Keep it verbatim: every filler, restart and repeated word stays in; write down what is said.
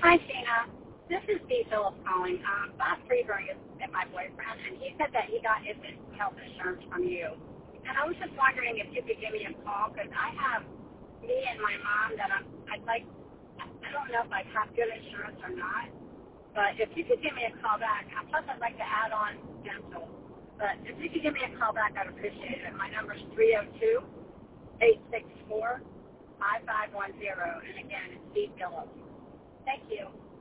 Hi, Tina. This is Dee Phillips calling. Um, Bob Freeberg is my boyfriend, and he said that he got his health insurance from you. And I was just wondering if you could give me a call, because I have me and my mom that I'm, I'd like, I don't know if I have good insurance or not, but if you could give me a call back, and plus I'd like to add on dental. But if you could give me a call back, I'd appreciate it. My number's three oh two, eight six four, five five one zero, and again, it's Dee Phillips. Thank you.